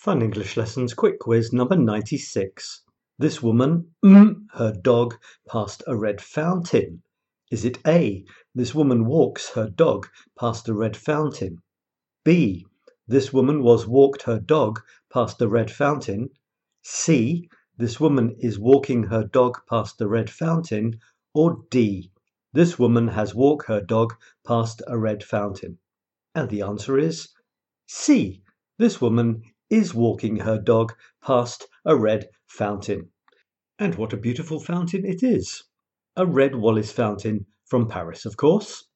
Fun English Lessons Quick Quiz number 96. This woman, her dog, past a red fountain. Is it A, this woman walks her dog past a red fountain? B, this woman was walked her dog past a red fountain? C, this woman is walking her dog past a red fountain? Or D, this woman has walked her dog past a red fountain? And the answer is C, this woman is walking her dog past a red fountain. And what a beautiful fountain it is! A red Wallace fountain from Paris, of course.